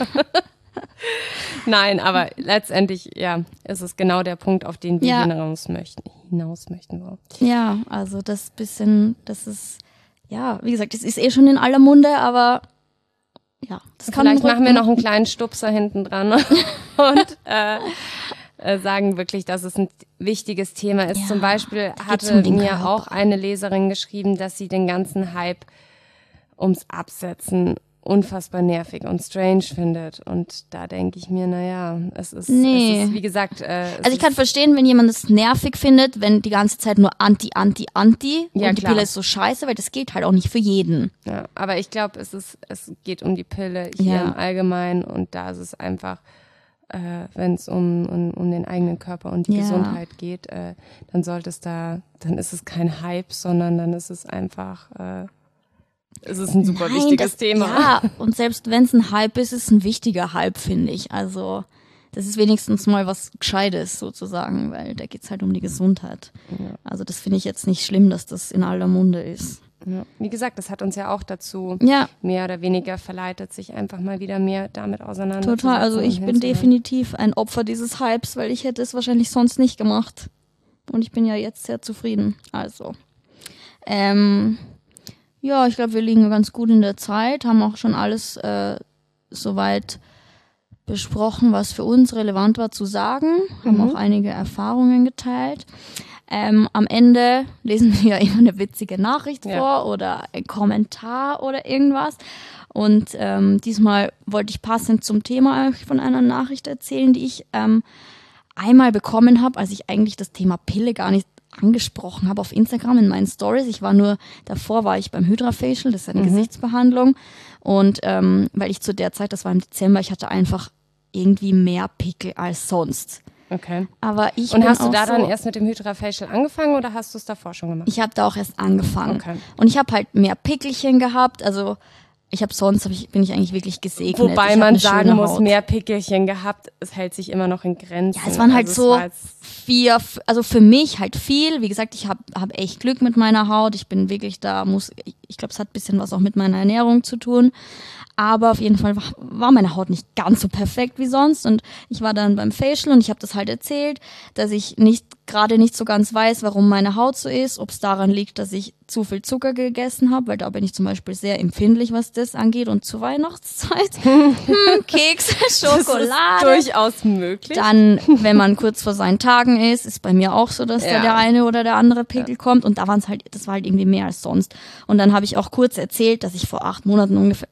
Nein, aber letztendlich, ist es genau der Punkt, auf den wir hinaus möchten. Ja, also das ist, wie gesagt, es ist schon in aller Munde, aber das kann vielleicht machen wir noch einen kleinen Stupser hinten dran und sagen wirklich, dass es ein wichtiges Thema ist. Zum Beispiel hatte mir auch eine Leserin geschrieben, dass sie den ganzen Hype ums Absetzen unfassbar nervig und strange findet. Und da denke ich mir, es ist wie gesagt... also ich kann verstehen, wenn jemand es nervig findet, wenn die ganze Zeit nur Anti und die Pille ist so scheiße, weil das geht halt auch nicht für jeden. Ja, aber ich glaube, es geht um die Pille hier im Allgemeinen und da ist es einfach... wenn es um den eigenen Körper und die Gesundheit geht, dann ist es kein Hype, sondern dann ist es einfach, es ist ein super wichtiges Thema. Ja, und selbst wenn es ein Hype ist, ist es ein wichtiger Hype, finde ich. Also das ist wenigstens mal was Gescheites sozusagen, weil da geht's halt um die Gesundheit. Ja. Also das finde ich jetzt nicht schlimm, dass das in aller Munde ist. Ja. Wie gesagt, das hat uns ja auch dazu mehr oder weniger verleitet, sich einfach mal wieder mehr damit auseinanderzusetzen. Total, also ich bin definitiv ein Opfer dieses Hypes, weil ich hätte es wahrscheinlich sonst nicht gemacht. Und ich bin ja jetzt sehr zufrieden. Also, ich glaube, wir liegen ganz gut in der Zeit, haben auch schon alles soweit besprochen, was für uns relevant war zu sagen, haben auch einige Erfahrungen geteilt. Am Ende lesen wir ja immer eine witzige Nachricht vor oder ein Kommentar oder irgendwas. Und diesmal wollte ich passend zum Thema euch von einer Nachricht erzählen, die ich einmal bekommen habe, als ich eigentlich das Thema Pille gar nicht angesprochen habe auf Instagram in meinen Stories. Davor war ich beim Hydra-Facial, das ist eine Gesichtsbehandlung. Und weil ich zu der Zeit, das war im Dezember, ich hatte einfach irgendwie mehr Pickel als sonst. Okay. Aber und hast du da dann erst mit dem Hydra-Facial angefangen oder hast du es davor schon gemacht? Ich habe da auch erst angefangen. Okay. Und ich habe halt mehr Pickelchen gehabt. Also bin ich eigentlich wirklich gesegnet. Wobei man sagen muss, mehr Pickelchen gehabt, es hält sich immer noch in Grenzen. Ja, es waren halt so 4, also für mich halt viel. Wie gesagt, ich hab echt Glück mit meiner Haut. Ich bin wirklich ich glaube, es hat ein bisschen was auch mit meiner Ernährung zu tun. Aber auf jeden Fall war meine Haut nicht ganz so perfekt wie sonst. Und ich war dann beim Facial und ich habe das halt erzählt, dass ich gerade nicht so ganz weiß, warum meine Haut so ist, ob es daran liegt, dass ich zu viel Zucker gegessen habe, weil da bin ich zum Beispiel sehr empfindlich, was das angeht. Und zur Weihnachtszeit, Kekse, Schokolade. Das ist durchaus möglich. Dann, wenn man kurz vor seinen Tagen ist bei mir auch so, dass da der eine oder der andere Pickel kommt. Und das war halt irgendwie mehr als sonst. Und dann habe ich auch kurz erzählt, dass ich vor 8 Monaten ungefähr,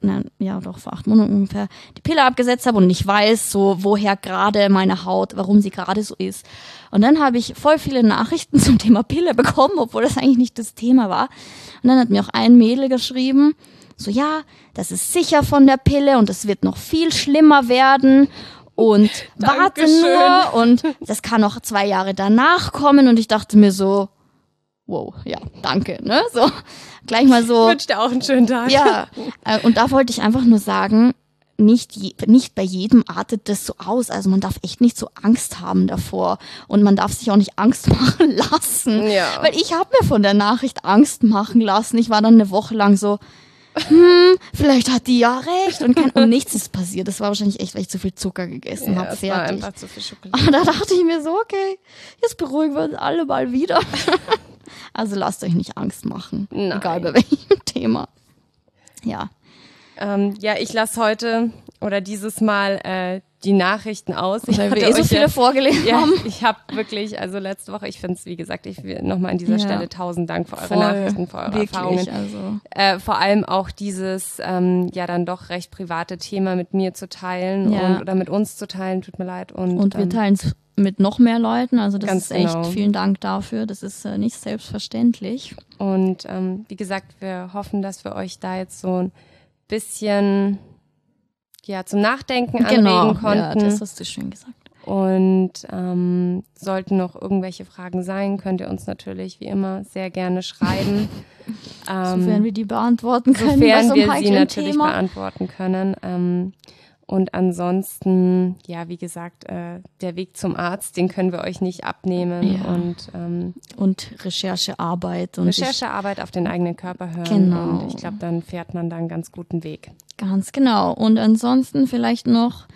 die Pille abgesetzt habe und nicht weiß, so woher gerade meine Haut, warum sie gerade so ist. Und dann habe ich voll viele Nachrichten zum Thema Pille bekommen, obwohl das eigentlich nicht das Thema war. Und dann hat mir auch ein Mädel geschrieben, so ja, das ist sicher von der Pille und es wird noch viel schlimmer werden und warte nur und das kann noch 2 Jahre danach kommen. Und ich dachte mir so, wow, ja, danke, ne? So, gleich mal so. Ich wünsche dir auch einen schönen Tag. Ja, und da wollte ich einfach nur sagen, nicht bei jedem artet das so aus. Also man darf echt nicht so Angst haben davor. Und man darf sich auch nicht Angst machen lassen. Ja. Weil ich habe mir von der Nachricht Angst machen lassen. Ich war dann eine Woche lang so, vielleicht hat die ja recht. Und nichts ist passiert. Das war wahrscheinlich echt, weil ich zu viel Zucker gegessen habe. Fertig. War einfach zu viel Schokolade. Aber da dachte ich mir so, okay, jetzt beruhigen wir uns alle mal wieder. Also lasst euch nicht Angst machen. Nein. Egal bei welchem Thema. Ja. Ich lasse heute oder dieses Mal die Nachrichten aus. Weil wir so viele vorgelesen haben. Ich habe wirklich, also letzte Woche, ich finde es, wie gesagt, ich will nochmal an dieser Stelle 1000 Dank für eure Nachrichten, für eure Erfahrungen. Also. Vor allem auch dieses dann doch recht private Thema mit mir zu teilen oder mit uns zu teilen, tut mir leid. Und wir teilen es mit noch mehr Leuten, also das ist echt, vielen Dank dafür, das ist nicht selbstverständlich. Und wie gesagt, wir hoffen, dass wir euch da jetzt so ein bisschen zum Nachdenken anregen konnten. Ja, das hast du schön gesagt. Und sollten noch irgendwelche Fragen sein, könnt ihr uns natürlich wie immer sehr gerne schreiben. Sofern wir die beantworten können. Sofern wir sie natürlich beantworten können. Und ansonsten, wie gesagt, der Weg zum Arzt, den können wir euch nicht abnehmen. Ja. Und Recherchearbeit. Recherchearbeit auf den eigenen Körper hören. Genau. Und ich glaube, dann fährt man da einen ganz guten Weg. Ganz genau. Und ansonsten vielleicht noch,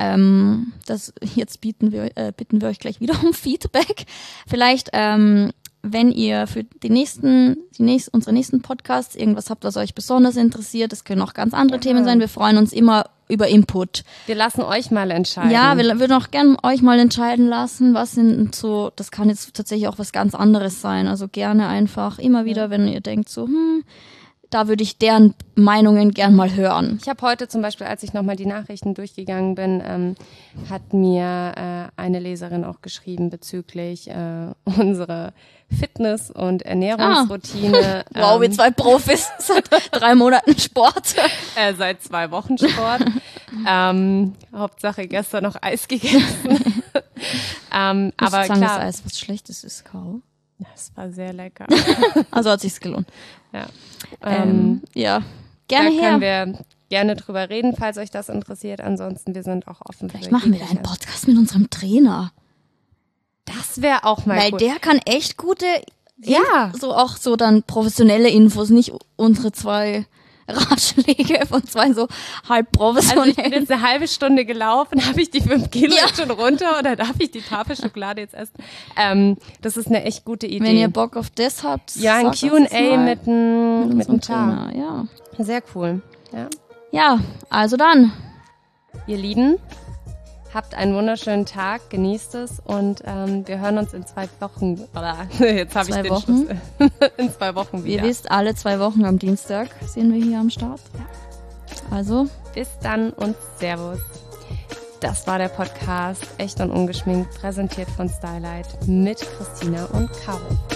jetzt bitten wir euch gleich wieder um Feedback. Vielleicht, wenn ihr für unsere nächsten Podcasts irgendwas habt, was euch besonders interessiert, das können auch ganz andere Themen sein. Wir freuen uns immer über Input. Wir lassen euch mal entscheiden. Ja, wir würden auch gerne euch mal entscheiden lassen, was sind so, das kann jetzt tatsächlich auch was ganz anderes sein. Also gerne einfach immer wieder, wenn ihr denkt so, da würde ich deren Meinungen gern mal hören. Ich habe heute zum Beispiel, als ich nochmal die Nachrichten durchgegangen bin, hat mir eine Leserin auch geschrieben bezüglich unserer Fitness- und Ernährungsroutine. Wow, wir 2 Profis seit 3 Monaten Sport. Seit 2 Wochen Sport. Hauptsache gestern noch Eis gegessen. Aber klar. Das Eis was Schlechtes ist, Caro. Das war sehr lecker. Also hat sich's gelohnt. Ja. Gerne da können wir gerne drüber reden, falls euch das interessiert. Ansonsten, wir sind auch offen. Vielleicht machen wir einen Podcast mit unserem Trainer. Das wäre auch mal cool. Weil der kann echt gute, auch so dann professionelle Infos, nicht unsere 2 Ratschläge von 2 so halb professionell. Also ich bin jetzt eine halbe Stunde gelaufen, habe ich die 5 Kilo jetzt schon runter oder darf ich die Tafel Schokolade jetzt essen? Das ist eine echt gute Idee. Wenn ihr Bock auf das habt, ein Q&A mit einem Trainer. Ja. Sehr cool. Ja, also dann. Ihr Lieben, habt einen wunderschönen Tag, genießt es und wir hören uns in 2 Wochen. Jetzt habe ich den Schluss. In 2 Wochen wieder. Ihr wisst, alle 2 Wochen am Dienstag sind wir hier am Start. Ja. Also, bis dann und Servus. Das war der Podcast Echt und Ungeschminkt, präsentiert von Stylight mit Christina und Caro.